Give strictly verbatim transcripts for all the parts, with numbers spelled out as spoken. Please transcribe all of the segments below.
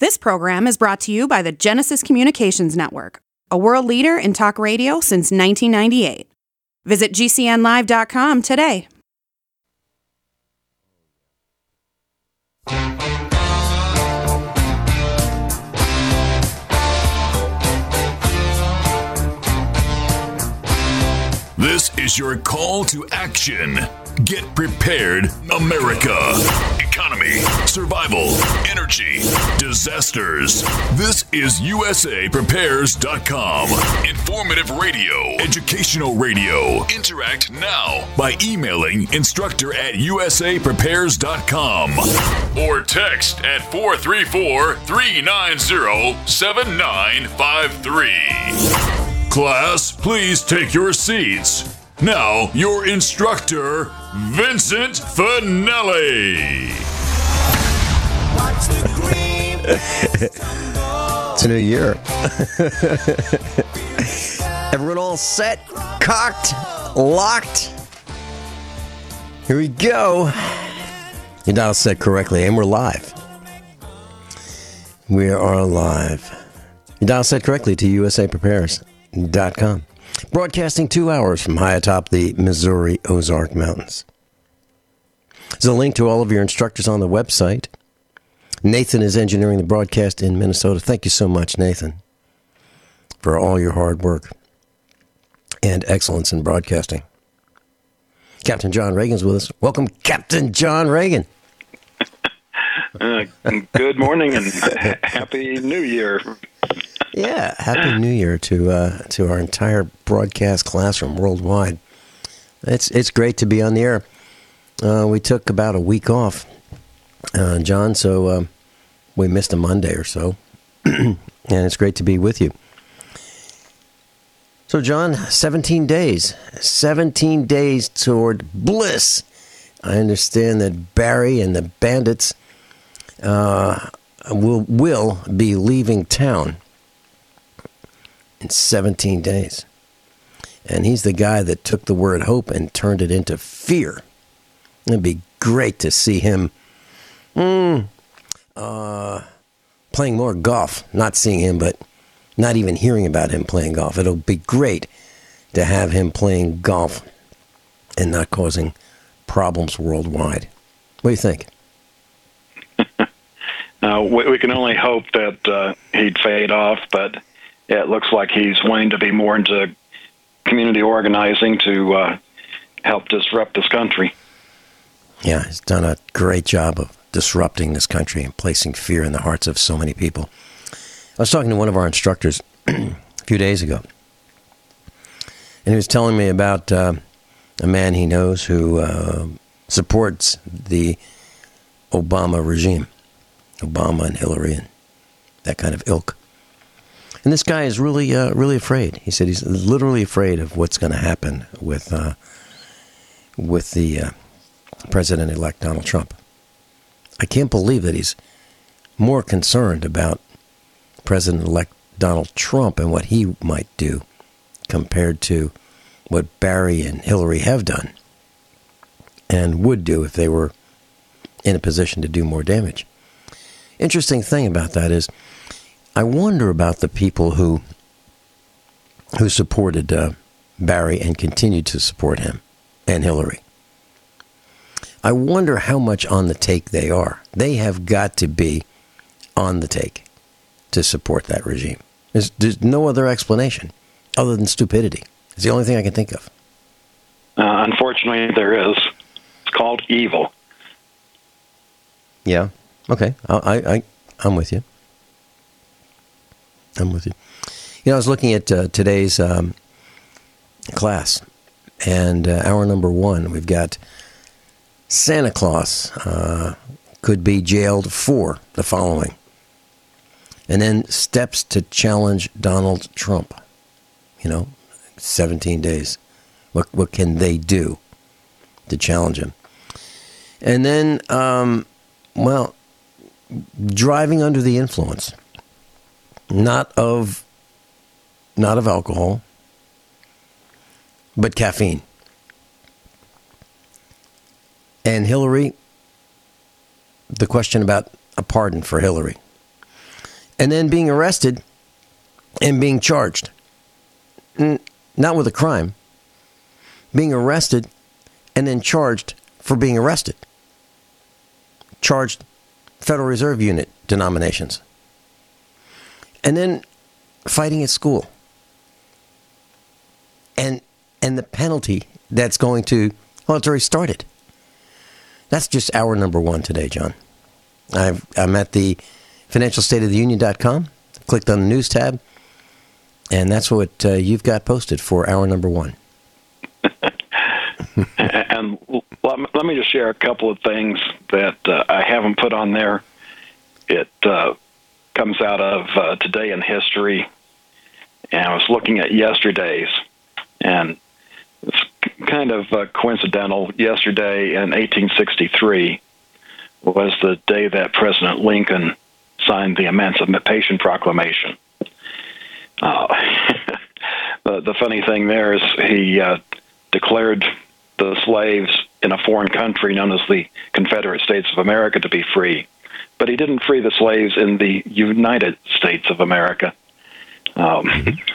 This program is brought to you by the Genesis Communications Network, a world leader in talk radio since nineteen ninety-eight. Visit G C N live dot com today. This is your call to action. Get prepared, America. Economy, survival, energy, disasters. This is U S A Prepares dot com. Informative radio, educational radio. Interact now by emailing instructor at U S A Prepares dot com or text at four three four, three nine zero, seven nine five three. Class, please take your seats. Now, your instructor, Vincent Finelli. It's a new year. Everyone all set, cocked, locked. Here we go. Your dial set correctly, and we're live. We are live. Your dial set correctly to U S A Prepares dot com. Broadcasting two hours from high atop the Missouri Ozark Mountains. There's a link to all of your instructors on the website. Nathan is engineering the broadcast in Minnesota. Thank you so much, Nathan, for all your hard work and excellence in broadcasting. Captain John Reagan's with us. Welcome, Captain John Reagan. Uh, good morning and happy New Year. Yeah, happy New Year to uh, to our entire broadcast classroom worldwide. It's it's great to be on the air. Uh, we took about a week off, uh, John, so uh, we missed a Monday or so, and it's great to be with you. So, John, seventeen days, seventeen days toward bliss. I understand that Barry and the bandits uh, will will be leaving town in seventeen days. And he's the guy that took the word hope and turned it into fear. It'd be great to see him mm, uh, playing more golf. Not seeing him, but not even hearing about him playing golf. It'll be great to have him playing golf and not causing problems worldwide. What do you think? uh, we, we can only hope that uh, he'd fade off, but it looks like he's wanting to be more into community organizing to uh, help disrupt this country. Yeah, he's done a great job of disrupting this country and placing fear in the hearts of so many people. I was talking to one of our instructors a few days ago, and he was telling me about uh, a man he knows who uh, supports the Obama regime, Obama and Hillary and that kind of ilk. And this guy is really, uh, really afraid. He said he's literally afraid of what's going to happen with, uh, with the uh, President-elect Donald Trump. I can't believe that he's more concerned about President-elect Donald Trump and what he might do compared to what Barry and Hillary have done and would do if they were in a position to do more damage. Interesting thing about that is, I wonder about the people who who supported uh, Barry and continued to support him and Hillary. I wonder how much on the take they are. They have got to be on the take to support that regime. There's, there's no other explanation other than stupidity. It's the only thing I can think of. Uh, unfortunately, there is. It's called evil. Yeah. Okay. I, I, I I'm with you. I'm with you. You know, I was looking at uh, today's um, class, and uh, hour number one, we've got Santa Claus uh, could be jailed for the following, and then steps to challenge Donald Trump. You know, seventeen days. What what can they do to challenge him? And then, um, well, driving under the influence. Not of, not of alcohol, but caffeine. And Hillary, the question about a pardon for Hillary. and then being arrested and being charged. N- not with a crime. Being arrested and then charged for being arrested. Charged Federal Reserve Unit denominations. And then fighting at school. And and the penalty that's going to, well, it's already started. That's just hour number one today, John. I've, I'm at the financial state of the union dot com, clicked on the news tab, and that's what uh, you've got posted for hour number one. And let me, let me just share a couple of things that uh, I haven't put on there. It uh, comes out of uh, Today in History, and I was looking at yesterday's, and it's kind of uh, coincidental. Yesterday in eighteen sixty-three was the day that President Lincoln signed the Emancipation Proclamation. Uh, the, the funny thing there is he uh, declared the slaves in a foreign country known as the Confederate States of America to be free, but he didn't free the slaves in the United States of America. Um,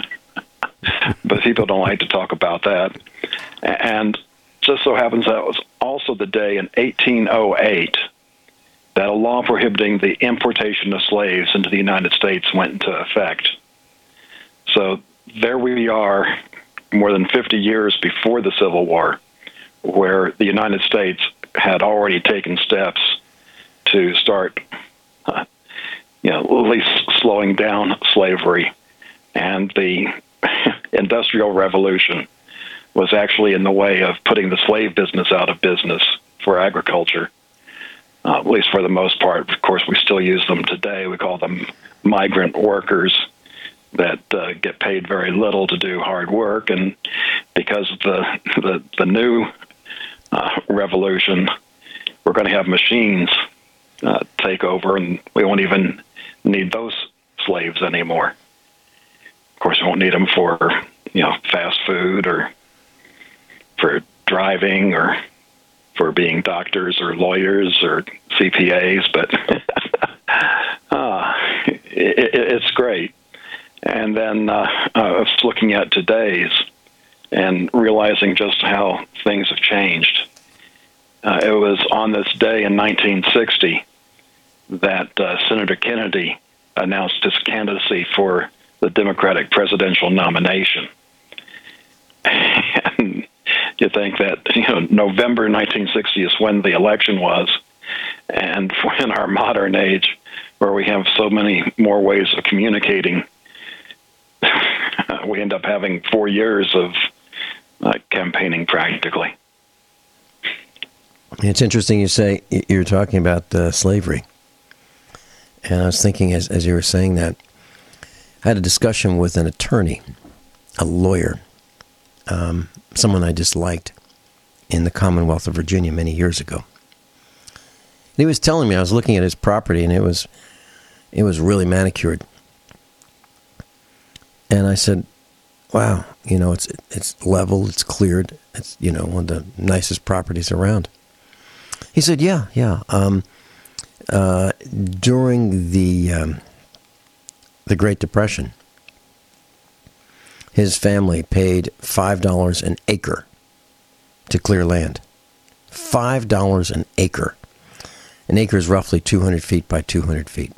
but people don't like to talk about that. And just so happens that was also the day in eighteen oh eight that a law prohibiting the importation of slaves into the United States went into effect. So there we are, more than fifty years before the Civil War, where the United States had already taken steps to start, uh, you know, at least slowing down slavery. And the Industrial Revolution was actually in the way of putting the slave business out of business for agriculture, uh, at least for the most part. Of course, we still use them today. We call them migrant workers that uh, get paid very little to do hard work. And because of the, the, the new uh, revolution, we're going to have machines uh, take over, and we won't even need those slaves anymore. Of course, we won't need them for, you know, fast food or for driving or for being doctors or lawyers or C P As, but uh, it, it, it's great. And then uh, I was looking at today's and realizing just how things have changed. Uh, it was on this day in nineteen sixty that uh, Senator Kennedy announced his candidacy for the Democratic presidential nomination. And you think that, you know, November nineteen sixty is when the election was, and in our modern age, where we have so many more ways of communicating, we end up having four years of uh, campaigning practically. It's interesting you say you're talking about uh, slavery. And I was thinking as, as you were saying that, I had a discussion with an attorney, a lawyer, um, someone I disliked in the Commonwealth of Virginia many years ago. And he was telling me, I was looking at his property, and it was it was really manicured. And I said, wow, you know, it's it's level, it's cleared, it's, you know, one of the nicest properties around. He said, yeah, yeah. Um, uh, during the um, the Great Depression, his family paid five dollars an acre to clear land. five dollars an acre. An acre is roughly two hundred feet by two hundred feet.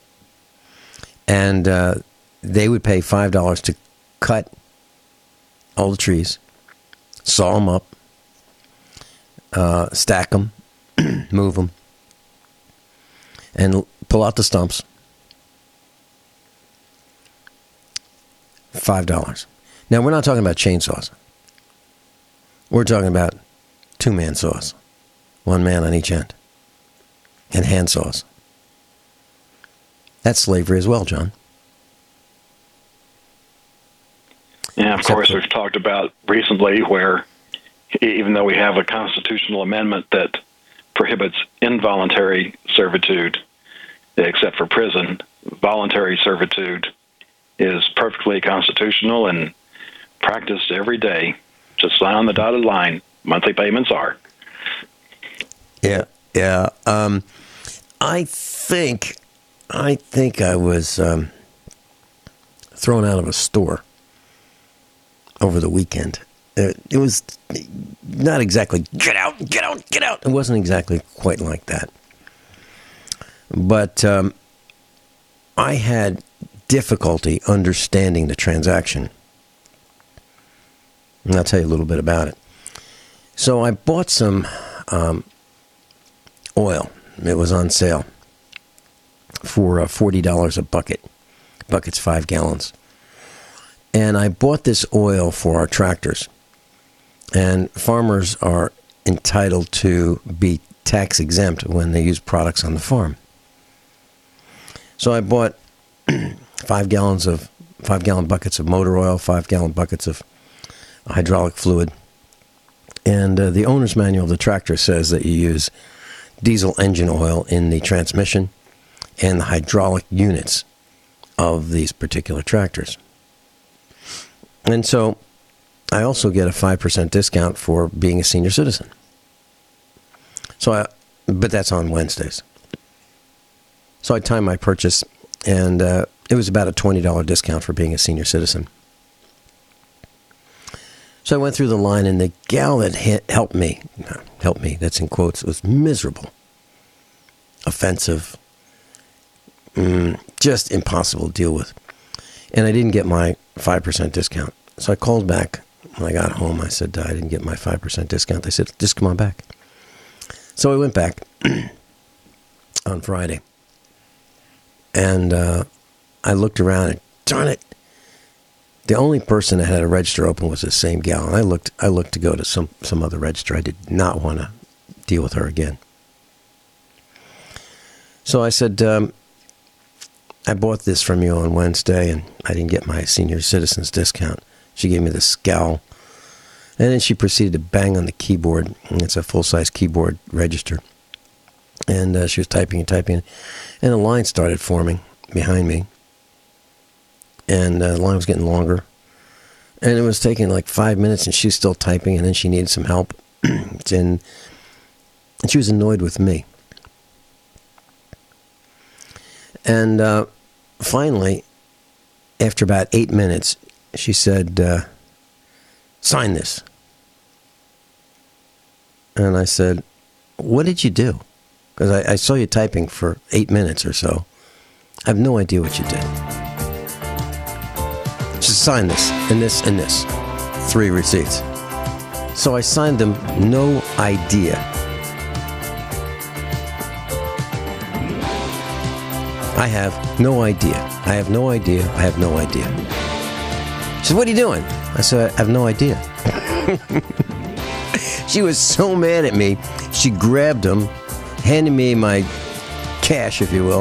And uh, they would pay five dollars to cut all the trees, saw them up, uh, stack them, move them, and pull out the stumps. five dollars. Now, we're not talking about chainsaws. We're talking about two-man saws, one man on each end, and hand saws. That's slavery as well, John. Yeah, of course, we've talked about recently where even though we have a constitutional amendment that prohibits involuntary servitude, except for prison, voluntary servitude is perfectly constitutional and practiced every day. Just sign on the dotted line. Monthly payments are. Yeah, yeah. Um, I think I think I was um, thrown out of a store over the weekend. It, it was not exactly, get out, get out, get out. It wasn't exactly quite like that. But um, I had difficulty understanding the transaction. And I'll tell you a little bit about it. So I bought some um, oil. It was on sale for uh, forty dollars a bucket. Bucket's five gallons. And I bought this oil for our tractors. And farmers are entitled to be tax exempt when they use products on the farm. So I bought five gallons of five gallon buckets of motor oil, five gallon buckets of hydraulic fluid. And uh, the owner's manual of the tractor says that you use diesel engine oil in the transmission and the hydraulic units of these particular tractors. And so I also get a five percent discount for being a senior citizen. So I, but that's on Wednesdays. So I timed my purchase, and uh, it was about a twenty dollars discount for being a senior citizen. So I went through the line, and the gal that hit, helped me, helped me, that's in quotes, was miserable, offensive, mm, just impossible to deal with. And I didn't get my five percent discount. So I called back. When I got home, I said, I didn't get my five percent discount. They said, just come on back. So I went back on Friday. And uh, I looked around, and darn it, the only person that had a register open was the same gal. And I looked I looked to go to some, some other register. I did not want to deal with her again. So I said, um, I bought this from you on Wednesday, and I didn't get my senior citizen's discount. She gave me the scowl. And then she proceeded to bang on the keyboard. And it's a full-size keyboard register. And uh, she was typing and typing. And a line started forming behind me. And uh, the line was getting longer. And it was taking like five minutes, and she was still typing, and then she needed some help. and, and she was annoyed with me. And uh, finally, after about eight minutes, she said, uh, sign this. And I said, what did you do? Because I, I saw you typing for eight minutes or so. I have no idea what you did. Just sign this, and this, and this. Three receipts. So I signed them, no idea. I have no idea. I have no idea. I have no idea. She said, what are you doing? I said, I have no idea. She was so mad at me, she grabbed them, handed me my cash, if you will.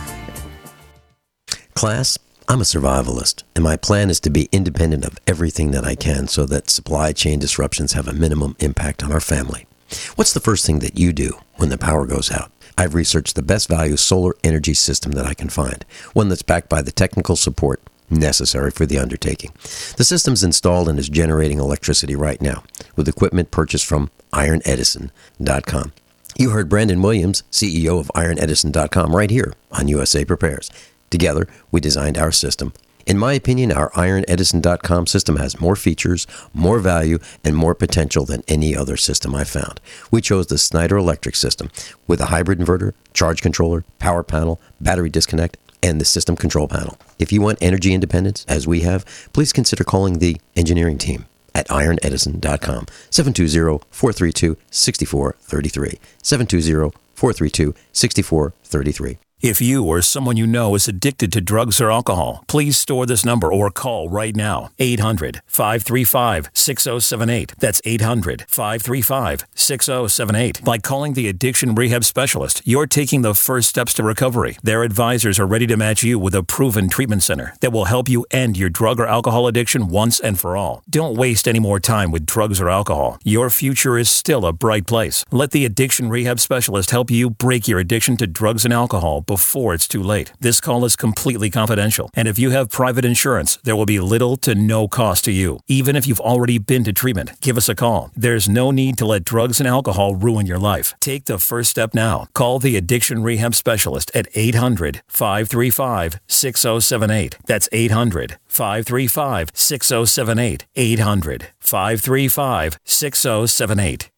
Class, I'm a survivalist, and my plan is to be independent of everything that I can so that supply chain disruptions have a minimum impact on our family. What's the first thing that you do when the power goes out? I've researched the best value solar energy system that I can find, one that's backed by the technical support necessary for the undertaking. The system's installed and is generating electricity right now with equipment purchased from iron edison dot com. You heard Brandon Williams, C E O of iron edison dot com, right here on U S A Prepares. Together, we designed our system. In my opinion, our iron edison dot com system has more features, more value, and more potential than any other system I've found. We chose the Snyder Electric system with a hybrid inverter, charge controller, power panel, battery disconnect, and the system control panel. If you want energy independence, as we have, please consider calling the engineering team at iron edison dot com, seven two zero, four three two, six four three three, seven two zero, four three two, six four three three. If you or someone you know is addicted to drugs or alcohol, please store this number or call right now. eight hundred, five three five, six zero seven eight. That's eight hundred, five three five, six zero seven eight. By calling the Addiction Rehab Specialist, you're taking the first steps to recovery. Their advisors are ready to match you with a proven treatment center that will help you end your drug or alcohol addiction once and for all. Don't waste any more time with drugs or alcohol. Your future is still a bright place. Let the Addiction Rehab Specialist help you break your addiction to drugs and alcohol before before it's too late. This call is completely confidential, and if you have private insurance, there will be little to no cost to you. Even if you've already been to treatment, give us a call. There's no need to let drugs and alcohol ruin your life. Take the first step now. Call the Addiction Rehab Specialist at eight hundred, five three five, six oh seven eight. That's eight hundred, five three five, six oh seven eight. eight hundred, five three five, six oh seven eight.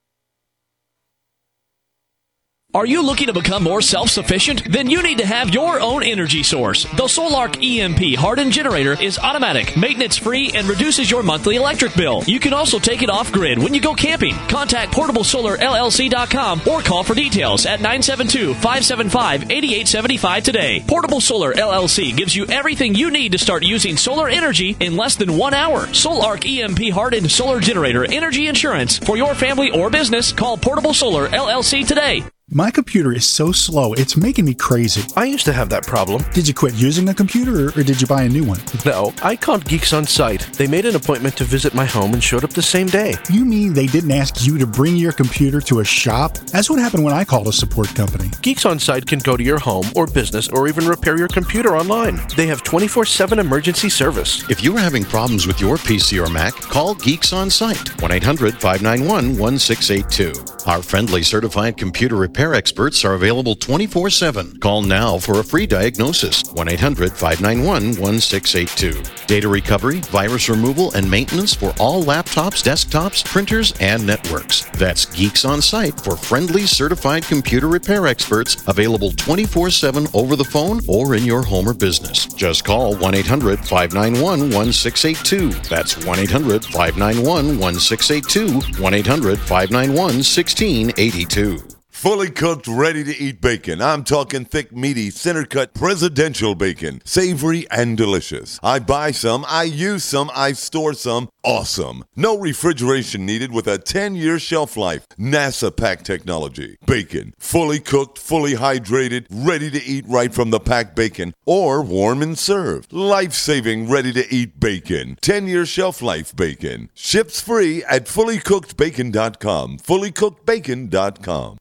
Are you looking to become more self-sufficient? Then you need to have your own energy source. The Solark E M P hardened generator is automatic, maintenance-free, and reduces your monthly electric bill. You can also take it off-grid when you go camping. Contact portable solar L L C dot com or call for details at nine seven two, five seven five, eight eight seven five today. Portable Solar L L C gives you everything you need to start using solar energy in less than one hour. Solark E M P hardened solar generator energy insurance for your family or business. Call Portable Solar L L C today. My computer is so slow, it's making me crazy. I used to have that problem. Did you quit using a computer, or, or did you buy a new one? No, I called Geeks On Site. They made an appointment to visit my home and showed up the same day. You mean they didn't ask you to bring your computer to a shop? That's what happened when I called a support company. Geeks On Site can go to your home or business or even repair your computer online. They have twenty-four seven emergency service. If you're having problems with your P C or Mac, call Geeks On Site, one eight hundred, five nine one, one six eight two. Our friendly certified computer repair experts are available twenty-four seven. Call now for a free diagnosis, one eight hundred, five nine one, one six eight two. Data recovery, virus removal, and maintenance for all laptops, desktops, printers, and networks. That's Geeks On Site for friendly certified computer repair experts, available twenty-four seven over the phone or in your home or business. Just call one eight hundred, five nine one, one six eight two. That's one eight hundred, five nine one, one six eight two, one eight hundred, five nine one, one six eight two. Fully cooked, ready-to-eat bacon. I'm talking thick, meaty, center-cut presidential bacon. Savory and delicious. I buy some, I use some, I store some. Awesome. No refrigeration needed with a ten-year shelf life. NASA pack technology. Bacon. Fully cooked, fully hydrated, ready to eat right from the packed bacon or warm and served. Life-saving, ready-to-eat bacon. ten-year shelf life bacon. Ships free at fully cooked bacon dot com. fully cooked bacon dot com.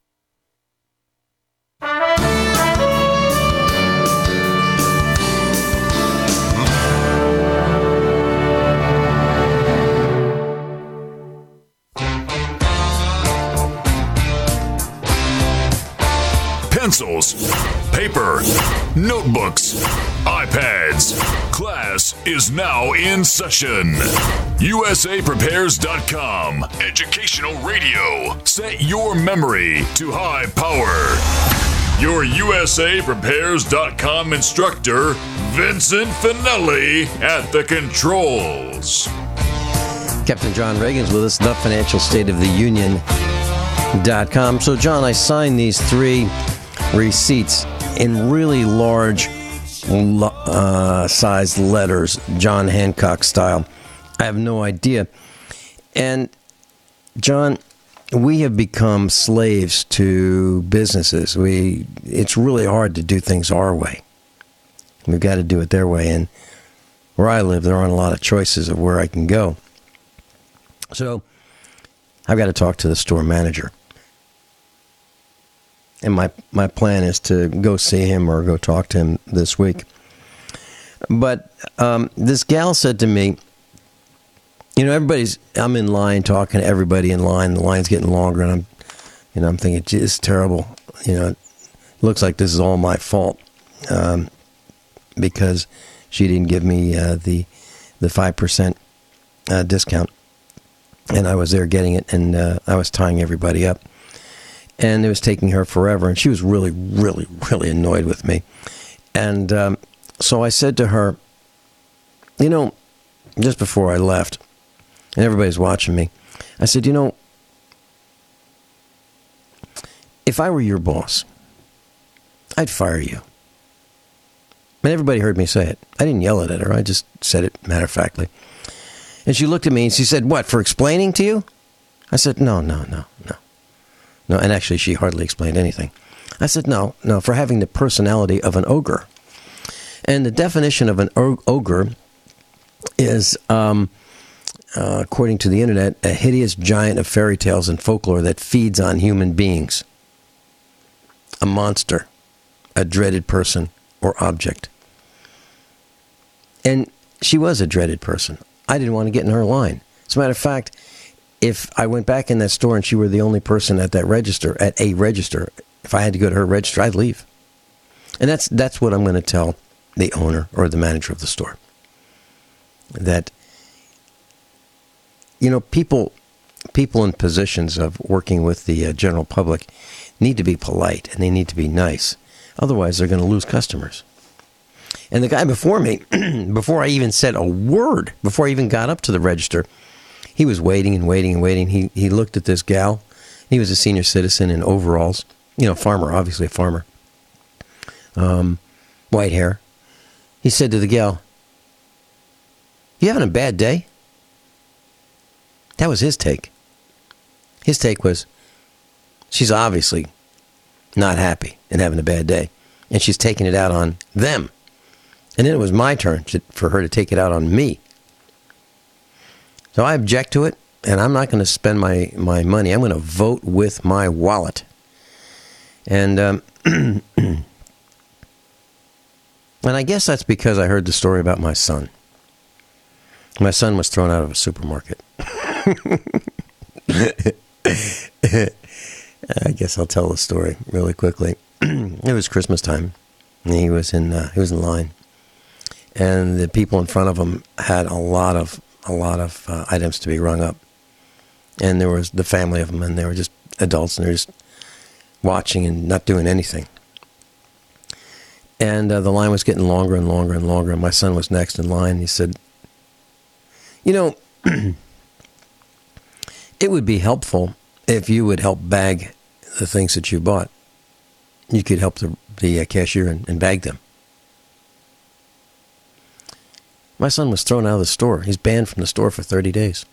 Pencils, paper, notebooks, iPads. Class is now in session. U S A Prepares dot com. Educational radio. Set your memory to high power. Your U S A Prepares dot com instructor, Vincent Finelli, at the controls. Captain John Reagan's with us, the Financial State of the Union dot com. So, John, I signed these three receipts in really large uh, sized letters, John Hancock style. I have no idea. And, John, we have become slaves to businesses. We it's really hard to do things our way. We've got to do it their way. And where I live, there aren't a lot of choices of where I can go. So I've got to talk to the store manager. And my, my plan is to go see him or go talk to him this week. But um, this gal said to me, you know, everybody's, I'm in line talking to everybody in line. The line's getting longer, and I'm, you know, I'm thinking, gee, it's terrible. You know, it looks like this is all my fault um, because she didn't give me uh, the the five percent uh, discount. And I was there getting it, and uh, I was tying everybody up. And it was taking her forever, and she was really, really, really annoyed with me. And um, so I said to her, you know, just before I left, and everybody's watching me, I said, you know, if I were your boss, I'd fire you. And everybody heard me say it. I didn't yell it at her. I just said it matter-of-factly. And she looked at me and she said, what, for explaining to you? I said, no, no, no, no. No, and actually she hardly explained anything. I said, no, no, for having the personality of an ogre. And the definition of an o- ogre is, um, uh, according to the internet, a hideous giant of fairy tales and folklore that feeds on human beings. A monster. a dreaded person or object. And she was a dreaded person. I didn't want to get in her line. As a matter of fact, if I went back in that store and she were the only person at that register, at a register, if I had to go to her register, I'd leave. And that's that's what I'm going to tell the owner or the manager of the store. That, you know, people people in positions of working with the uh, general public need to be polite and they need to be nice. Otherwise, they're going to lose customers. And the guy before me, before I even said a word, before I even got up to the register, he was waiting and waiting and waiting. He he looked at this gal. He was a senior citizen in overalls. You know, farmer, obviously a farmer. Um, white hair. He said to the gal, "You having a bad day?" That was his take. His take was, she's obviously not happy and having a bad day. And she's taking it out on them. And then it was my turn to, for her to take it out on me. So I object to it, and I'm not going to spend my, my money. I'm going to vote with my wallet. And um, and I guess that's because I heard the story about my son. My son was thrown out of a supermarket. I guess I'll tell the story really quickly. It was Christmas time, and he was in uh, he was in line, and the people in front of him had a lot of a lot of uh, items to be rung up, and there was the family of them, and they were just adults, and they're just watching and not doing anything. And uh, the line was getting longer and longer and longer, and my son was next in line. He said, "You know, it would be helpful if you would help bag the things that you bought. You could help the, the uh, cashier and, and bag them." My son was thrown out of the store. He's banned from the store for thirty days.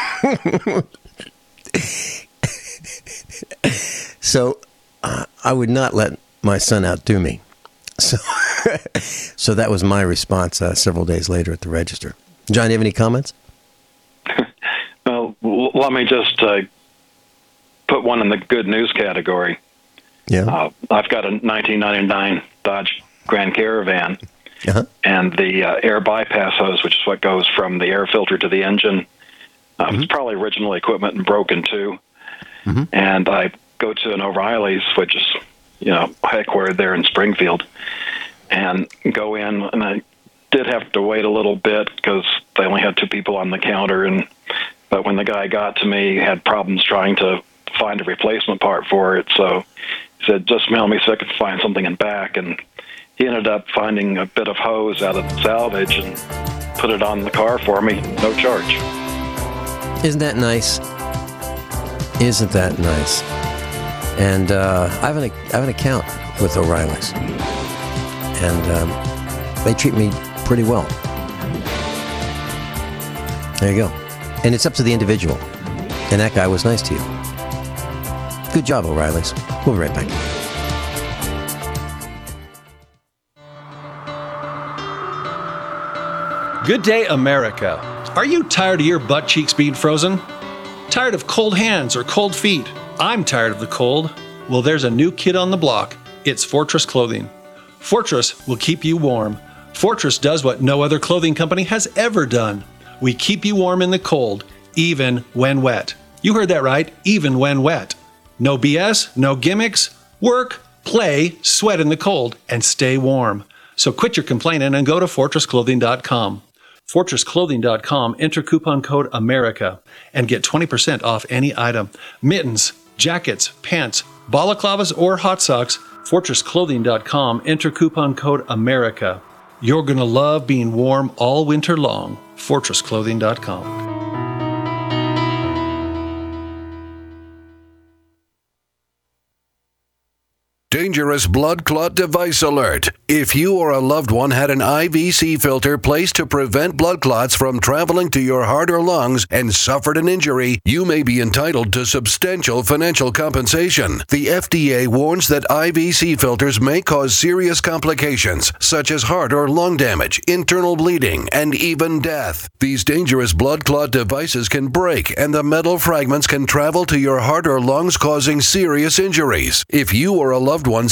So uh, I would not let my son outdo me. So, so that was my response uh, several days later at the register. John, do you have any comments? Well, let me just uh, put one in the good news category. Yeah. Uh, I've got a nineteen ninety-nine Dodge Grand Caravan, uh-huh. and the uh, air bypass hose, which is what goes from the air filter to the engine, uh, mm-hmm. it's probably original equipment and broken too. Mm-hmm. And I go to an O'Reilly's, which is, you know, headquartered there in Springfield, and go in, and I did have to wait a little bit because they only had two people on the counter, and but when the guy got to me, he had problems trying to find a replacement part for it, so he said, "Just mail me so I could find something in back," and he ended up finding a bit of hose out of the salvage and put it on the car for me, no charge. Isn't that nice? Isn't that nice? And uh, I have an I have an account with O'Reilly's, and um, they treat me pretty well. There you go. And it's up to the individual. And that guy was nice to you. Good job, O'Reilly's. We'll be right back. Good day, America. Are you tired of your butt cheeks being frozen? Tired of cold hands or cold feet? I'm tired of the cold. Well, there's a new kid on the block. It's Fortress Clothing. Fortress will keep you warm. Fortress does what no other clothing company has ever done. We keep you warm in the cold, even when wet. You heard that right, even when wet. No B S, no gimmicks. Work, play, sweat in the cold, and stay warm. So quit your complaining and go to fortress clothing dot com. fortress clothing dot com, enter coupon code AMERICA and get twenty percent off any item. Mittens, jackets, pants, balaclavas, or hot socks. fortress clothing dot com, enter coupon code AMERICA. You're going to love being warm all winter long. fortress clothing dot com. Dangerous blood clot device alert. If you or a loved one had an I V C filter placed to prevent blood clots from traveling to your heart or lungs and suffered an injury, you may be entitled to substantial financial compensation. The F D A warns that I V C filters may cause serious complications, such as heart or lung damage, internal bleeding, and even death. These dangerous blood clot devices can break, and the metal fragments can travel to your heart or lungs, causing serious injuries. If you or a loved one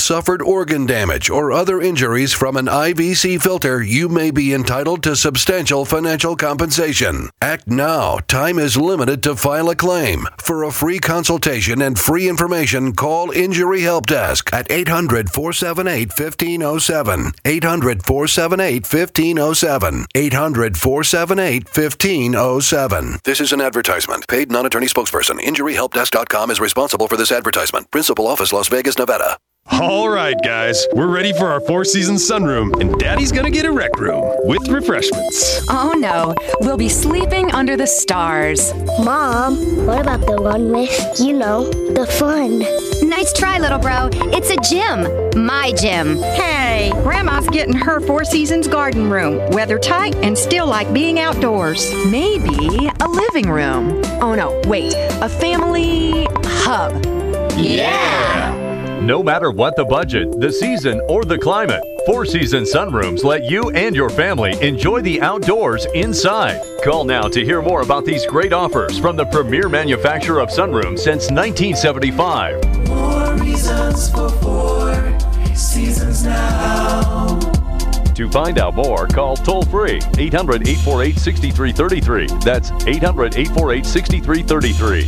suffered organ damage or other injuries from an I V C filter, you may be entitled to substantial financial compensation. Act now. Time is limited to file a claim. For a free consultation and free information, call Injury Help Desk at eight hundred, four seven eight, one five zero seven. eight hundred, four seven eight, one five zero seven. eight hundred, four seven eight, one five zero seven. This is an advertisement. Paid non-attorney spokesperson. injury help desk dot com is responsible for this advertisement. Principal office, Las Vegas, Nevada. All right, guys, we're ready for our Four Seasons sunroom, and Daddy's gonna get a rec room with refreshments. Oh no, we'll be sleeping under the stars. Mom, what about the one with, you know, the fun? Nice try, little bro. It's a gym. My gym. Hey, Grandma's getting her Four Seasons garden room. Weather tight and still like being outdoors. Maybe a living room. Oh no, wait, a family hub. Yeah! No matter what the budget, the season, or the climate, Four Seasons Sunrooms let you and your family enjoy the outdoors inside. Call now to hear more about these great offers from the premier manufacturer of sunrooms since nineteen seventy-five. More reasons for Four Seasons now. To find out more, call toll-free eight hundred, eight four eight, six three three three. That's eight hundred, eight four eight, six three three three.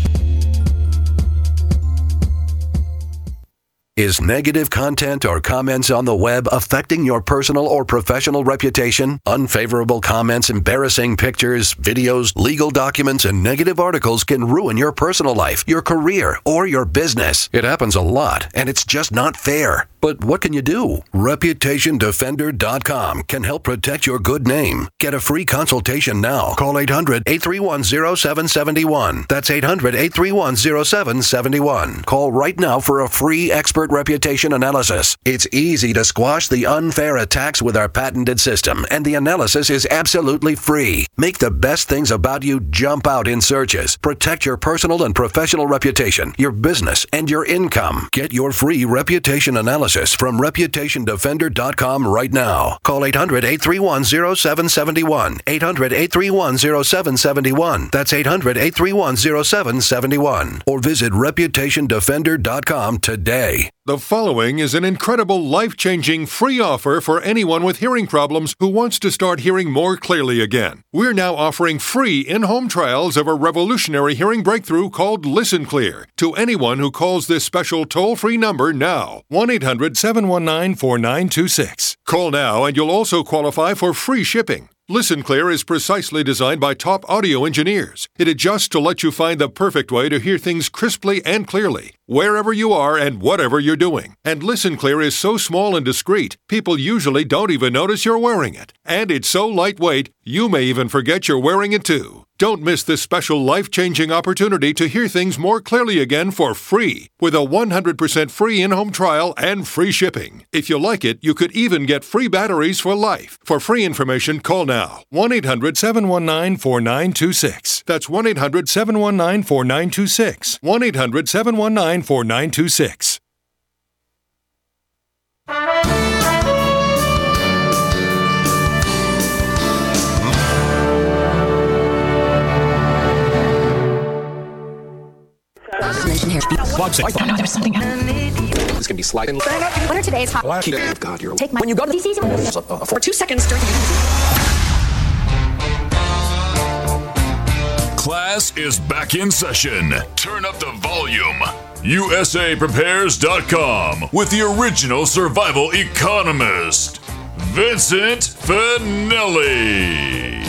Is negative content or comments on the web affecting your personal or professional reputation? Unfavorable comments, embarrassing pictures, videos, legal documents, and negative articles can ruin your personal life, your career, or your business. It happens a lot, and it's just not fair. But what can you do? reputation defender dot com can help protect your good name. Get a free consultation now. Call eight hundred, eight three one, zero seven seven one. That's eight hundred, eight three one, zero seven seven one. Call right now for a free expert reputation analysis. It's easy to squash the unfair attacks with our patented system, and the analysis is absolutely free. Make the best things about you jump out in searches. Protect your personal and professional reputation, your business, and your income. Get your free reputation analysis from reputation defender dot com right now. Call eight hundred, eight three one, zero seven seven one. eight hundred, eight three one, zero seven seven one. That's eight hundred, eight three one, zero seven seven one. Or visit reputation defender dot com today. The following is an incredible, life-changing free offer for anyone with hearing problems who wants to start hearing more clearly again. We're now offering free in-home trials of a revolutionary hearing breakthrough called Listen Clear to anyone who calls this special toll-free number now, one eight hundred, seven one nine, four nine two six. Call now and you'll also qualify for free shipping. Listen Clear is precisely designed by top audio engineers. It adjusts to let you find the perfect way to hear things crisply and clearly, wherever you are and whatever you're doing. And Listen Clear is so small and discreet, people usually don't even notice you're wearing it. And it's so lightweight, you may even forget you're wearing it too. Don't miss this special life-changing opportunity to hear things more clearly again for free with a one hundred percent free in-home trial and free shipping. If you like it, you could even get free batteries for life. For free information, call now. one eight hundred, seven one nine, four nine two six. That's one eight hundred, seven one nine, four nine two six. one eight hundred, seven one nine, four nine two six. I know there's something. This can be sliding. What are today's hot? God, you're. Take my. When you go to the D C for two seconds during the. Class is back in session. Turn up the volume. U S A Prepares dot com with the original survival economist, Vincent Finelli.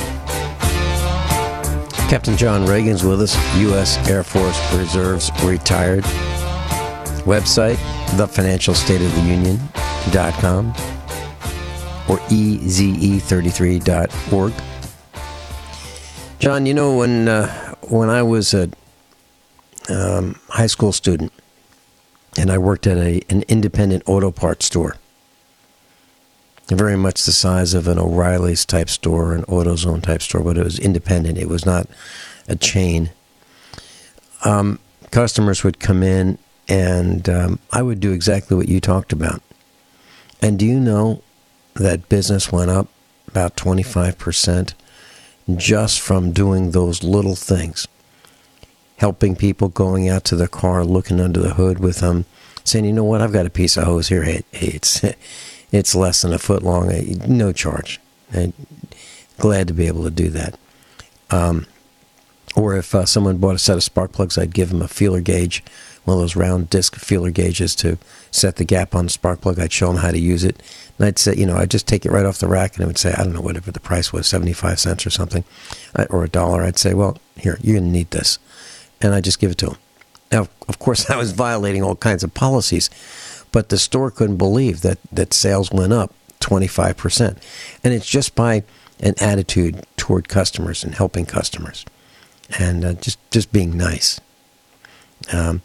Captain John Reagan's with us, U S Air Force Reserves retired. Website, the financial state of the union dot com or E Z E thirty-three dot org. John, you know, when uh, when I was a um, high school student and I worked at a an independent auto parts store, very much the size of an O'Reilly's type store, an AutoZone type store, but it was independent. It was not a chain. Um, customers would come in, and um, I would do exactly what you talked about. And do you know that business went up about twenty-five percent just from doing those little things? Helping people, going out to their car, looking under the hood with them, saying, you know what, I've got a piece of hose here. Hey, it's it's less than a foot long, no charge. And glad to be able to do that. Um, or if uh, someone bought a set of spark plugs, I'd give them a feeler gauge, one of those round disc feeler gauges to set the gap on the spark plug. I'd show them how to use it. And I'd say, you know, I'd just take it right off the rack and it would say, I don't know, whatever the price was, seventy-five cents or something, or a dollar. I'd say, well, here, you're going to need this. And I'd just give it to them. Now, of course, I was violating all kinds of policies, but the store couldn't believe that, that sales went up twenty-five percent. And it's just by an attitude toward customers and helping customers and uh, just, just being nice. Um,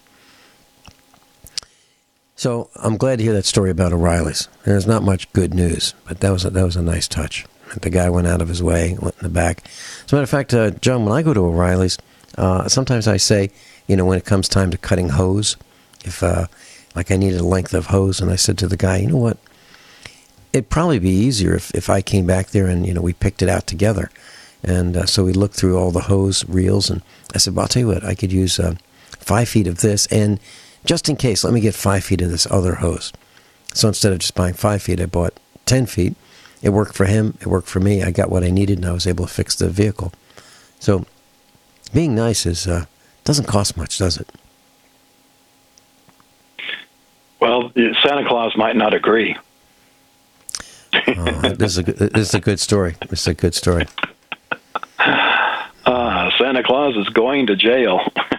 so I'm glad to hear that story about O'Reilly's. There's not much good news, but that was a, that was a nice touch. The guy went out of his way, went in the back. As a matter of fact, uh, John, when I go to O'Reilly's, uh, sometimes I say, you know, when it comes time to cutting hose, if uh, like I needed a length of hose, and I said to the guy, you know what, it'd probably be easier if, if I came back there and, you know, we picked it out together. And uh, so we looked through all the hose reels, and I said, well, I'll tell you what, I could use uh, five feet of this, and just in case, let me get five feet of this other hose. So instead of just buying five feet, I bought ten feet. It worked for him. It worked for me. I got what I needed, and I was able to fix the vehicle. So being nice is uh, doesn't cost much, does it? Well, Santa Claus might not agree. Oh, this is a this is a good story. This is a good story. Uh, Santa Claus is going to jail.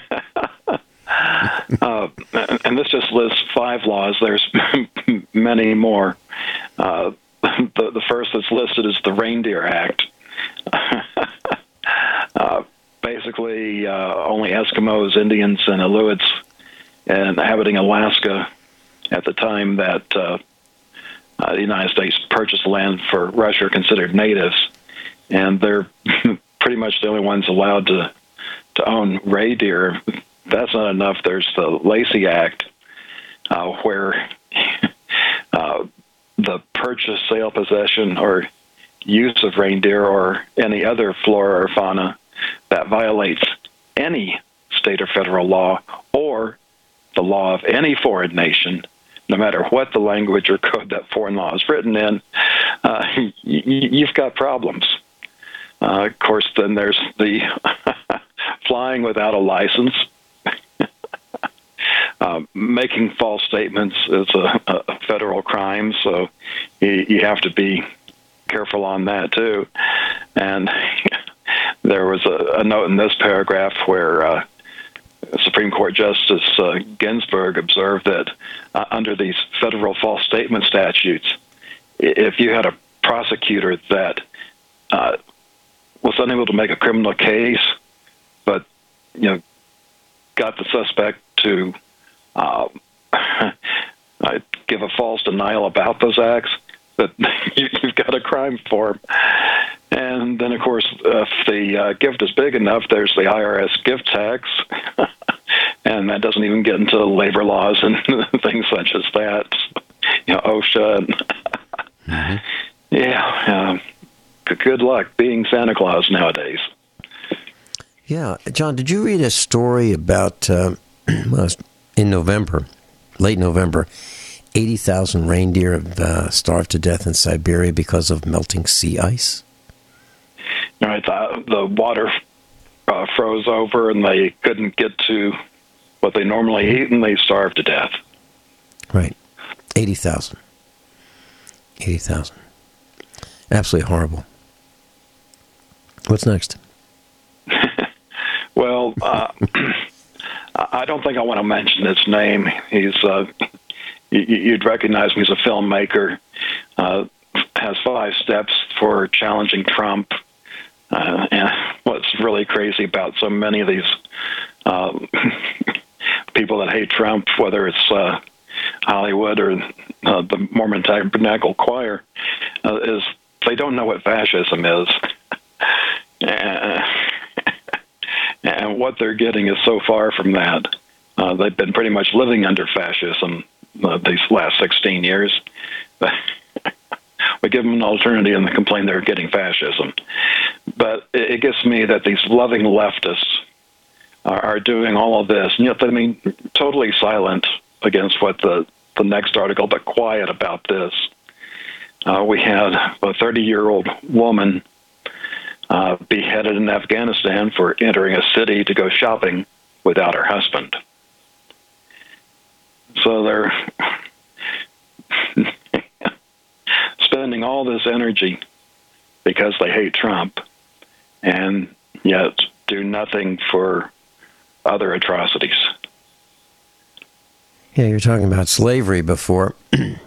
uh, and this just lists five laws. There's many more. Uh, the, the first that's listed is the Reindeer Act. uh, basically, uh, only Eskimos, Indians, and Inuits inhabiting Alaska at the time that uh, uh, the United States purchased land for Russia are considered natives, and they're pretty much the only ones allowed to to own reindeer. That's not enough. There's the Lacey Act, uh, where uh, the purchase, sale, possession, or use of reindeer or any other flora or fauna that violates any state or federal law or the law of any foreign nation, no matter what the language or code that foreign law is written in, uh, y- you've got problems. Uh, of course, then there's the flying without a license. uh, making false statements is a, a federal crime, so you, you have to be careful on that, too. And there was a, a note in this paragraph where uh, Supreme Court Justice uh, Ginsburg observed that uh, under these federal false statement statutes, if you had a prosecutor that uh, was unable to make a criminal case, but you know, got the suspect to uh, give a false denial about those acts, that you, you've got a crime for him. And then, of course, if the uh, gift is big enough, there's the I R S gift tax, and that doesn't even get into labor laws and things such as that. You know, OSHA. And mm-hmm. Yeah. Uh, good luck being Santa Claus nowadays. Yeah. John, did you read a story about, uh, well, in November, late November, eighty thousand reindeer have uh, starved to death in Siberia because of melting sea ice? Right. The, the water uh, froze over and they couldn't get to what they normally eat, and they starved to death. Right. eighty thousand. eighty thousand. Absolutely horrible. What's next? Well, uh, I don't think I want to mention his name. He's uh, you'd recognize him. He's a filmmaker. Uh, has five steps for challenging Trump. Uh, and what's really crazy about so many of these uh, people that hate Trump, whether it's uh, Hollywood or uh, the Mormon Tabernacle Choir, uh, is they don't know what fascism is. and, and what they're getting is so far from that. Uh, they've been pretty much living under fascism uh, these last sixteen years. We give them an alternative and they complain they're getting fascism. But it, it gets me that these loving leftists are, are doing all of this, and yet, I mean, totally silent against what the, the next article, but quiet about this. Uh, we had a thirty-year-old woman uh, beheaded in Afghanistan for entering a city to go shopping without her husband. So they're spending all this energy because they hate Trump, and yet do nothing for other atrocities. Yeah, you're talking about slavery before,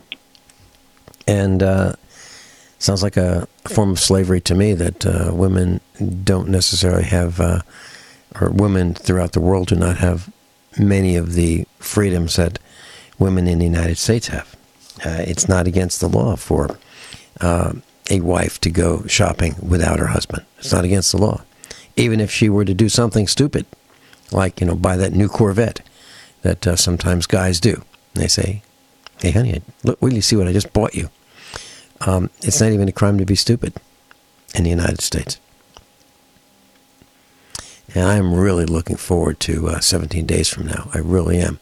and uh, sounds like a, a form of slavery to me that uh, women don't necessarily have, uh, or women throughout the world do not have many of the freedoms that women in the United States have. Uh, it's not against the law for uh, a wife to go shopping without her husband. It's not against the law. Even if she were to do something stupid, like, you know, buy that new Corvette that uh, sometimes guys do. And they say, hey, honey, look, will you see what I just bought you? Um, it's not even a crime to be stupid in the United States. And I'm really looking forward to uh, seventeen days from now. I really am.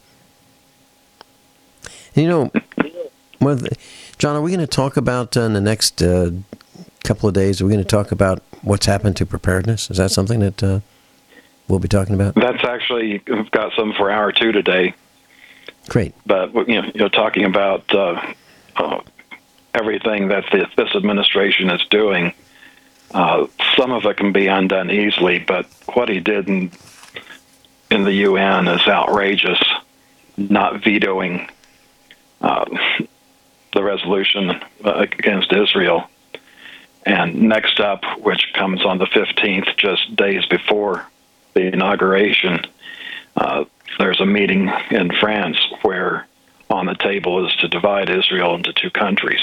And you know, one of the, John, are we going to talk about uh, in the next uh, couple of days, are we going to talk about what's happened to preparedness? Is that something that uh, we'll be talking about? That's actually, we've got some for hour two today. Great. But, you know, you're talking about uh, uh, everything that the, this administration is doing. Uh, some of it can be undone easily, but what he did in, in the U N is outrageous, not vetoing uh, the resolution against Israel. And next up, which comes on the fifteenth, just days before the inauguration, uh, there's a meeting in France where on the table is to divide Israel into two countries.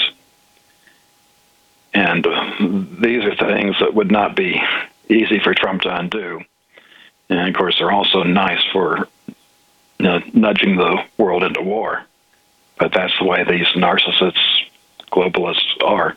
And uh, these are things that would not be easy for Trump to undo. And, of course, they're also nice for you know, nudging the world into war. But that's the way these narcissists, globalists are.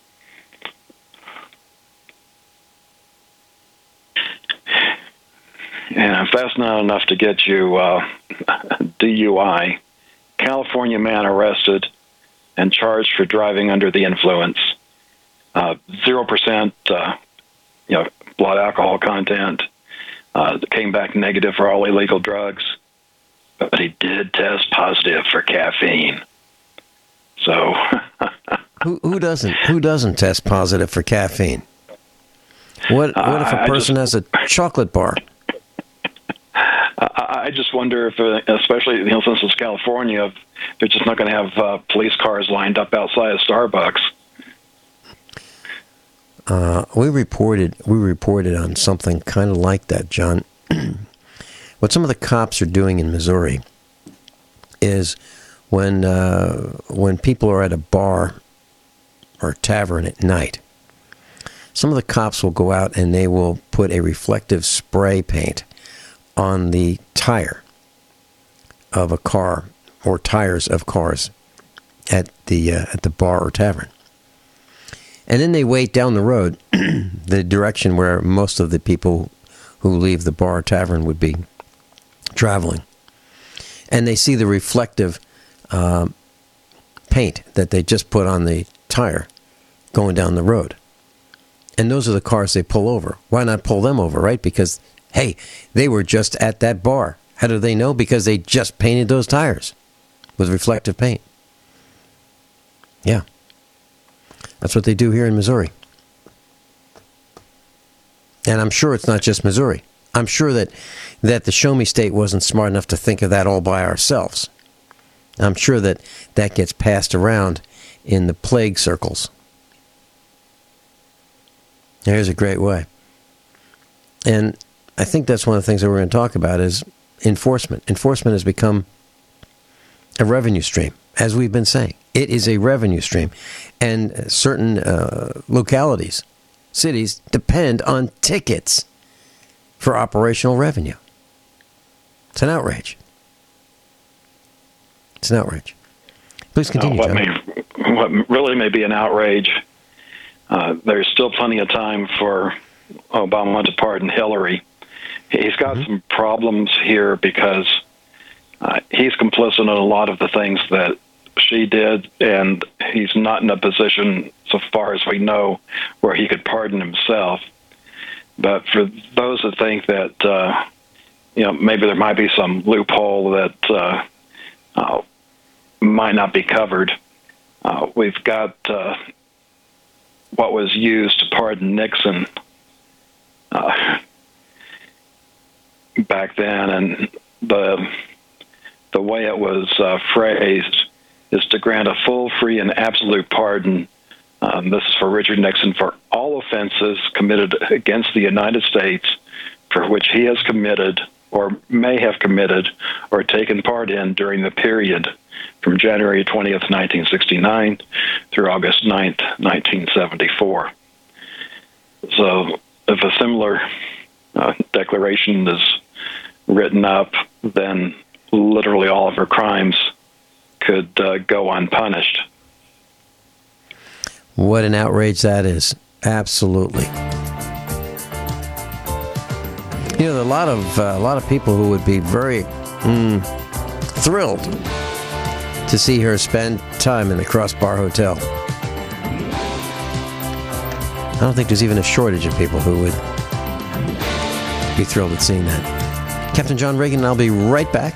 And if that's not enough to get you uh, D U I, California man arrested and charged for driving under the influence. Uh, zero percent, uh, you know, blood alcohol content. Uh, came back negative for all illegal drugs, but he did test positive for caffeine. So, who who doesn't who doesn't test positive for caffeine? What what if a person just, has a chocolate bar? I just wonder if, uh, especially you know, since it's California, they're just not going to have uh, police cars lined up outside of Starbucks. Uh, we reported we reported on something kind of like that, John. What some of the cops are doing in Missouri is when uh, when people are at a bar or tavern at night, some of the cops will go out and they will put a reflective spray paint on the tire of a car or tires of cars at the uh, at the bar or tavern. And then they wait down the road, the direction where most of the people who leave the bar or tavern would be traveling. And they see the reflective uh, paint that they just put on the tire going down the road. And those are the cars they pull over. Why not pull them over, right? Because, hey, they were just at that bar. How do they know? Because they just painted those tires with reflective paint. Yeah. That's what they do here in Missouri. And I'm sure it's not just Missouri. I'm sure that, that the Show Me State wasn't smart enough to think of that all by ourselves. I'm sure that that gets passed around in the plague circles. Here's a great way. And I think that's one of the things that we're going to talk about is enforcement. Enforcement has become a revenue stream, as we've been saying. It is a revenue stream. And certain uh, localities, cities, depend on tickets for operational revenue. It's an outrage. It's an outrage. Please continue, uh, what John. May, what really may be an outrage, uh, there's still plenty of time for Obama to pardon Hillary. He's got mm-hmm. some problems here because uh, he's complicit in a lot of the things that she did, and he's not in a position, so far as we know, where he could pardon himself. But for those that think that, uh, you know, maybe there might be some loophole that uh, uh, might not be covered, uh, we've got uh, what was used to pardon Nixon uh, back then, and the the way it was uh, phrased is to grant a full, free, and absolute pardon. Um, this is for Richard Nixon for all offenses committed against the United States for which he has committed or may have committed or taken part in during the period from January twentieth, nineteen sixty-nine through August ninth, nineteen seventy-four. So if a similar uh, declaration is written up, then literally all of her crimes could uh, go unpunished. What an outrage that is. Absolutely. You know, there are a lot of, uh, a lot of people who would be very mm, thrilled to see her spend time in the Crossbar Hotel. I don't think there's even a shortage of people who would be thrilled at seeing that. Captain John Reagan and I'll be right back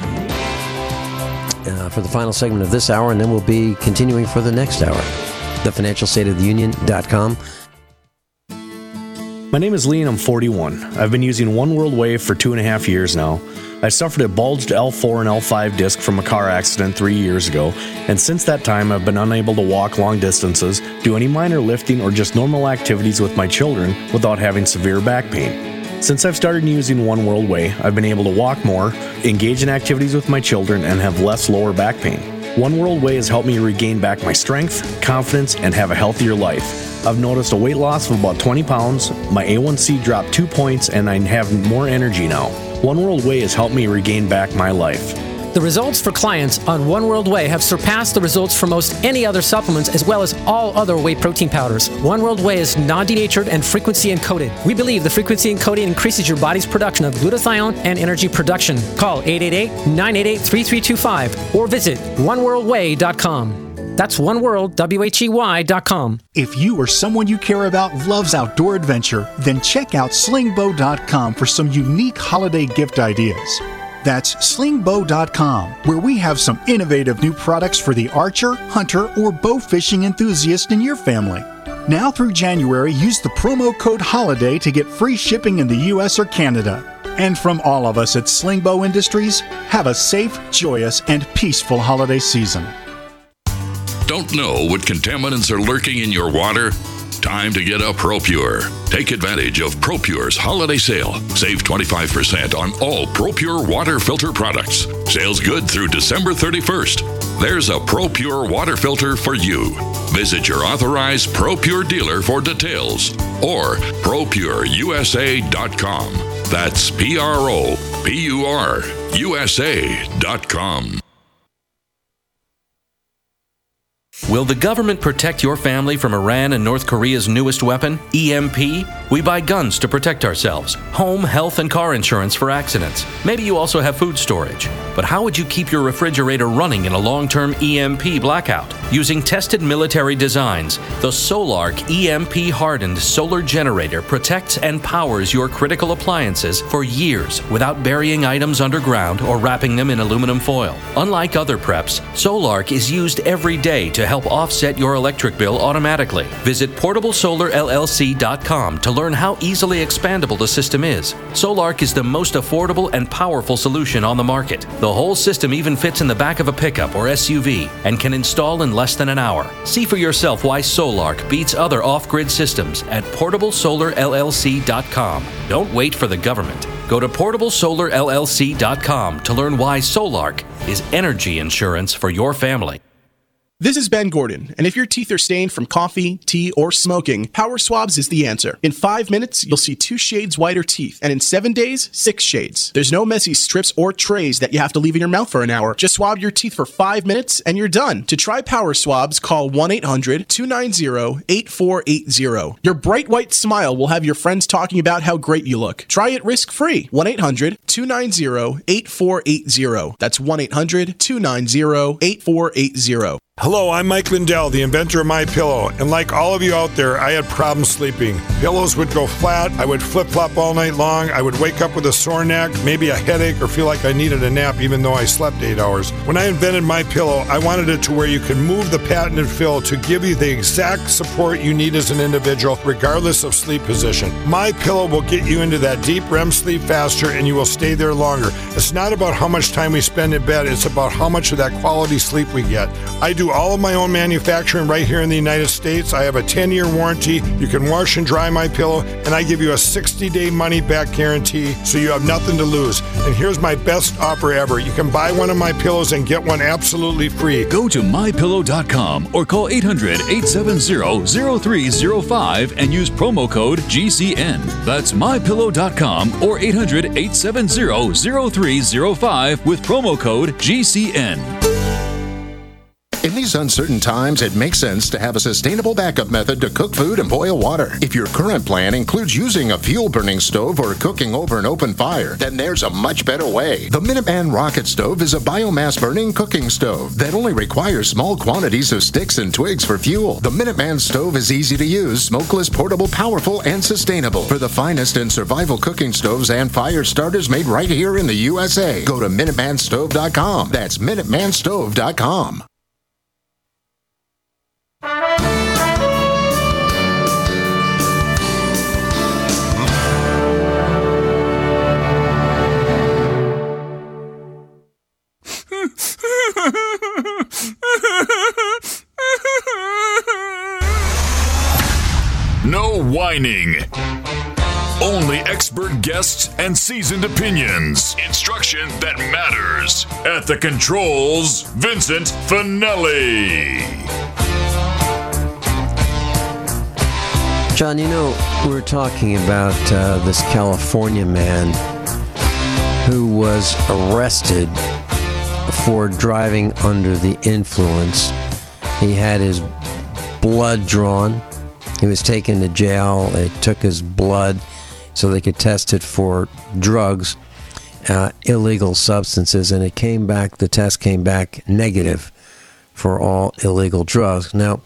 uh, for the final segment of this hour, and then we'll be continuing for the next hour. the financial state of the union dot com. My name is Lee and I'm forty-one. I've been using One World Wave for two and a half years now. I suffered a bulged L four and L five disc from a car accident three years ago, and since that time I've been unable to walk long distances, do any minor lifting, or just normal activities with my children without having severe back pain. Since I've started using One World Way, I've been able to walk more, engage in activities with my children, and have less lower back pain. One World Way has helped me regain back my strength, confidence, and have a healthier life. I've noticed a weight loss of about twenty pounds, my A one C dropped two points, and I have more energy now. One World Way has helped me regain back my life. The results for clients on One World Way have surpassed the results for most any other supplements, as well as all other whey protein powders. One World Way is non-denatured and frequency encoded. We believe the frequency encoding increases your body's production of glutathione and energy production. Call eight eight eight, nine eight eight, three three two five or visit one world way dot com. That's one world, W H E Y dot com. If you or someone you care about loves outdoor adventure, then check out sling bow dot com for some unique holiday gift ideas. That's sling bow dot com, where we have some innovative new products for the archer, hunter, or bow fishing enthusiast in your family. Now through January, use the promo code HOLIDAY to get free shipping in the U S or Canada. And from all of us at Sling Bow Industries, have a safe, joyous, and peaceful holiday season. Don't know what contaminants are lurking in your water? Time to get a ProPure. Take advantage of ProPure's holiday sale. Save twenty-five percent on all ProPure water filter products. Sales good through December thirty-first. There's a ProPure water filter for you. Visit your authorized ProPure dealer for details or pro pure U S A dot com. That's P R O P U R U S A dot com. Will the government protect your family from Iran and North Korea's newest weapon, E M P? We buy guns to protect ourselves, home, health, and car insurance for accidents. Maybe you also have food storage. But how would you keep your refrigerator running in a long-term E M P blackout? Using tested military designs, the Solark E M P-hardened solar generator protects and powers your critical appliances for years without burying items underground or wrapping them in aluminum foil. Unlike other preps, Solark is used every day to help offset your electric bill automatically. Visit portable solar L L C dot com to learn how easily expandable the system is. Solark is the most affordable and powerful solution on the market. The whole system even fits in the back of a pickup or S U V and can install in less than an hour. See for yourself why Solark beats other off-grid systems at portable solar L L C dot com. Don't wait for the government. Go to portable solar L L C dot com to learn why Solark is energy insurance for your family. This is Ben Gordon, and if your teeth are stained from coffee, tea, or smoking, Power Swabs is the answer. In five minutes, you'll see two shades whiter teeth, and in seven days, six shades. There's no messy strips or trays that you have to leave in your mouth for an hour. Just swab your teeth for five minutes, and you're done. To try Power Swabs, call one eight hundred two nine zero eight four eight zero. Your bright white smile will have your friends talking about how great you look. Try it risk-free. one eight hundred two nine zero eight four eight zero. That's one eight hundred two nine zero eight four eight zero. Hello, I'm Mike Lindell, the inventor of MyPillow, and like all of you out there, I had problems sleeping. Pillows would go flat, I would flip-flop all night long, I would wake up with a sore neck, maybe a headache, or feel like I needed a nap even though I slept eight hours. When I invented MyPillow, I wanted it to where you can move the patented fill to give you the exact support you need as an individual, regardless of sleep position. MyPillow will get you into that deep R E M sleep faster, and you will stay there longer. It's not about how much time we spend in bed, it's about how much of that quality sleep we get. I do all of my own manufacturing right here in the United States. I have a ten-year warranty. You can wash and dry my pillow, and I give you a sixty-day money-back guarantee, so you have nothing to lose. And here's my best offer ever. You can buy one of my pillows and get one absolutely free. Go to my pillow dot com or call eight hundred eight seven zero zero three zero five and use promo code G C N. That's my pillow dot com or eight hundred eight seven zero zero three zero five with promo code G C N. In these uncertain times, it makes sense to have a sustainable backup method to cook food and boil water. If your current plan includes using a fuel-burning stove or cooking over an open fire, then there's a much better way. The Minuteman Rocket Stove is a biomass-burning cooking stove that only requires small quantities of sticks and twigs for fuel. The Minuteman Stove is easy to use, smokeless, portable, powerful, and sustainable. For the finest in survival cooking stoves and fire starters made right here in the U S A, go to minuteman stove dot com. That's minuteman stove dot com. No whining. Only expert guests and seasoned opinions. Instruction that matters. At the controls, Vincent Finelli. John, you know, we were talking about uh, this California man who was arrested for driving under the influence. He had his blood drawn. He was taken to jail. They took his blood so they could test it for drugs, uh, illegal substances, and it came back, the test came back negative for all illegal drugs. Now,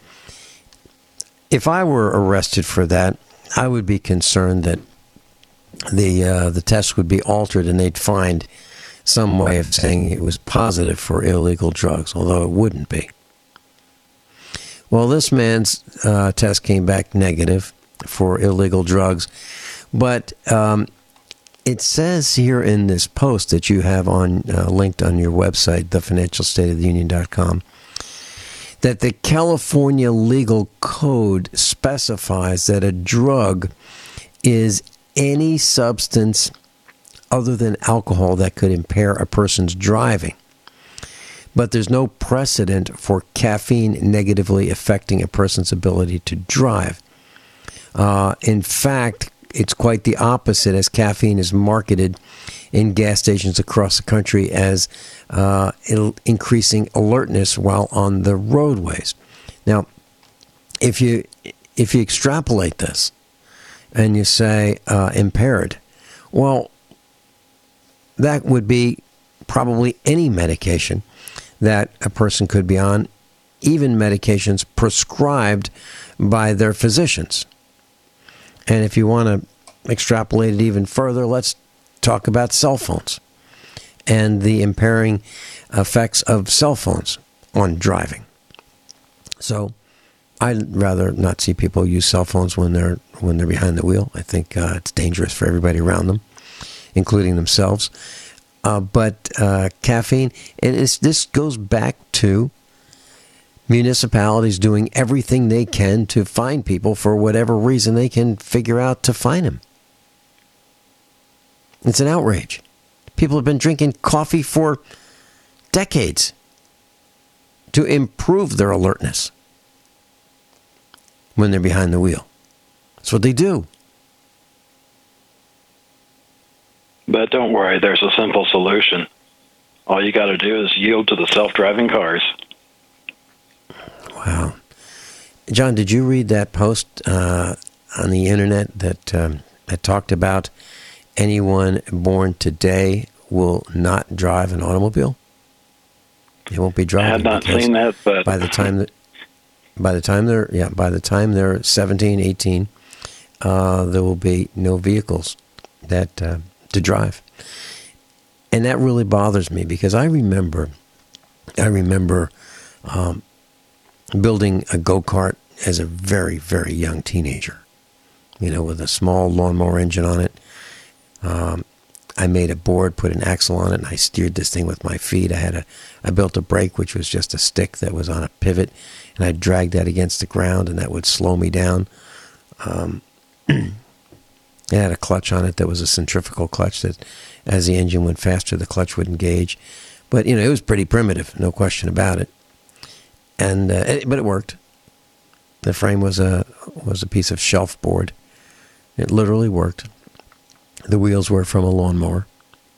if I were arrested for that, I would be concerned that the uh, the test would be altered and they'd find some way of saying it was positive for illegal drugs, although it wouldn't be. Well, this man's uh, test came back negative for illegal drugs, but um, it says here in this post that you have on uh, linked on your website, the financial state of the union dot com, that the California Legal Code specifies that a drug is any substance other than alcohol that could impair a person's driving. But there's no precedent for caffeine negatively affecting a person's ability to drive. Uh, in fact, it's quite the opposite, as caffeine is marketed in gas stations across the country as uh, increasing alertness while on the roadways. Now, if you if you extrapolate this and you say uh, impaired, well, that would be probably any medication that a person could be on, even medications prescribed by their physicians. And if you want to extrapolate it even further, let's talk about cell phones and the impairing effects of cell phones on driving. So I'd rather not see people use cell phones when they're when they're behind the wheel. I think uh, it's dangerous for everybody around them, including themselves. Uh, but uh, caffeine, and it's, this goes back to municipalities doing everything they can to find people for whatever reason they can figure out to find them. It's an outrage. People have been drinking coffee for decades. to improve their alertness when they're behind the wheel. That's what they do. But don't worry, there's a simple solution. All you got to do is yield to the self-driving cars. Wow. John, did you read that post uh, on the internet that, um, that talked about anyone born today will not drive an automobile? They won't be driving. I had not seen that, but by the time that, by the time they're yeah, by the time they're seventeen, eighteen, uh, there will be no vehicles that uh, to drive. And that really bothers me because I remember, I remember um, building a go-kart as a very, very young teenager, you know, with a small lawnmower engine on it. Um, I made a board, put an axle on it, and I steered this thing with my feet. I had a, I built a brake, which was just a stick that was on a pivot, and I dragged that against the ground, and that would slow me down. Um, it had a clutch on it that was a centrifugal clutch that, as the engine went faster, the clutch would engage. But, you know, it was pretty primitive, no question about it. And uh, it, but it worked. The frame was a was a piece of shelf board. It literally worked. The wheels were from a lawnmower.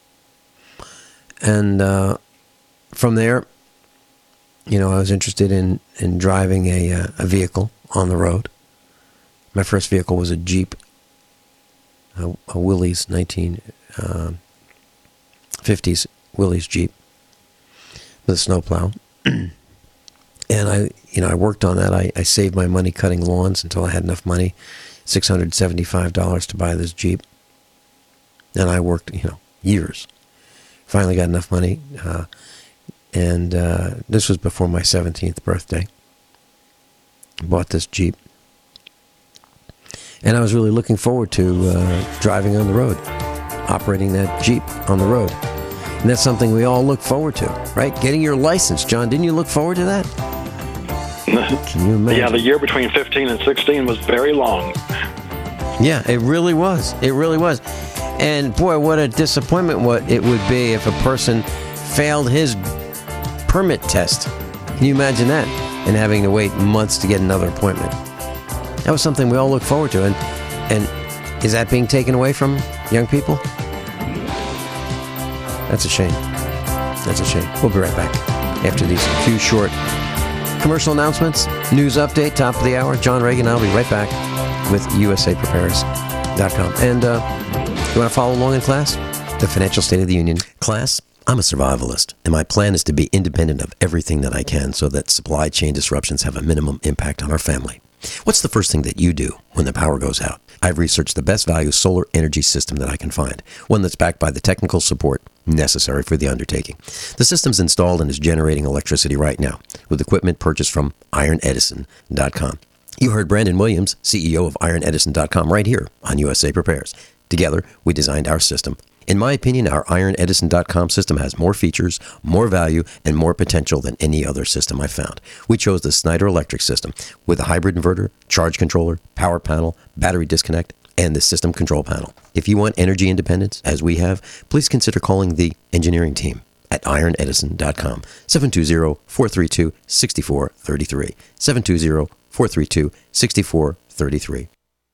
And uh, from there, you know, I was interested in, in driving a, uh, a vehicle on the road. My first vehicle was a Jeep, a, a Willys nineteen fifties Willys Jeep with a snowplow. And I, you know, I worked on that. I, I saved my money cutting lawns until I had enough money, six hundred seventy-five dollars to buy this Jeep. And I worked, you know, years. Finally got enough money. Uh, and uh, this was before my seventeenth birthday. Bought this Jeep. And I was really looking forward to uh, driving on the road, operating that Jeep on the road. And that's something we all look forward to, right? Getting your license. John, didn't you look forward to that? Can you imagine? Yeah, the year between fifteen and sixteen was very long. Yeah, it really was. It really was. And boy, what a disappointment what it would be if a person failed his permit test. Can you imagine that? And having to wait months to get another appointment. That was something we all look forward to. And and is that being taken away from young people? That's a shame. That's a shame. We'll be right back after these few short commercial announcements, news update, top of the hour. John Reagan, I'll be right back with U S A Prepares dot com. And uh, you want to follow along in class? The Financial State of the Union. Class, I'm a survivalist, and my plan is to be independent of everything that I can so that supply chain disruptions have a minimum impact on our family. What's the first thing that you do when the power goes out? I've researched the best value solar energy system that I can find, one that's backed by the technical support necessary for the undertaking. The system's installed and is generating electricity right now with equipment purchased from Iron Edison dot com. You heard Brandon Williams, C E O of Iron Edison dot com, right here on U S A Prepares. Together, we designed our system. In my opinion, our Iron Edison dot com system has more features, more value, and more potential than any other system I've found. We chose the Snyder Electric system with a hybrid inverter, charge controller, power panel, battery disconnect, and the system control panel. If you want energy independence, as we have, please consider calling the engineering team at Iron Edison dot com, seven two zero, four three two, six four three three, seven two zero, four three two, six four three three.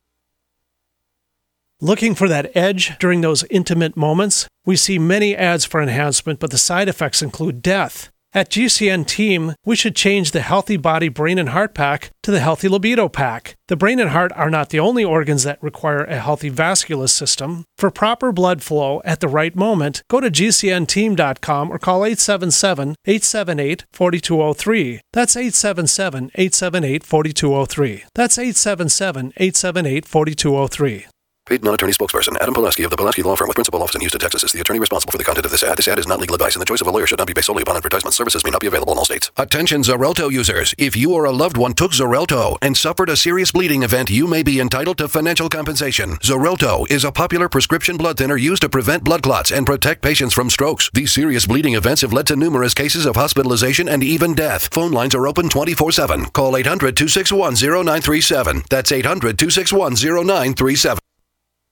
Looking for that edge during those intimate moments? We see many ads for enhancement, but the side effects include death. At G C N Team, we should change the Healthy Body, Brain, and Heart Pack to the Healthy Libido Pack. The brain and heart are not the only organs that require a healthy vascular system. For proper blood flow at the right moment, go to G C N team dot com or call eight seven seven, eight seven eight, four two zero three. That's eight seven seven, eight seven eight, four two zero three. That's eight seven seven, eight seven eight, four two zero three. Paid non-attorney spokesperson Adam Pulaski of the Pulaski Law Firm with principal office in Houston, Texas is the attorney responsible for the content of this ad. This ad is not legal advice, and the choice of a lawyer should not be based solely upon advertisement. Services may not be available in all states. Attention Xarelto users. If you or a loved one took Xarelto and suffered a serious bleeding event, you may be entitled to financial compensation. Xarelto is a popular prescription blood thinner used to prevent blood clots and protect patients from strokes. These serious bleeding events have led to numerous cases of hospitalization and even death. Phone lines are open twenty-four seven. Call eight hundred, two six one, zero nine three seven. That's eight hundred, two six one, zero nine three seven.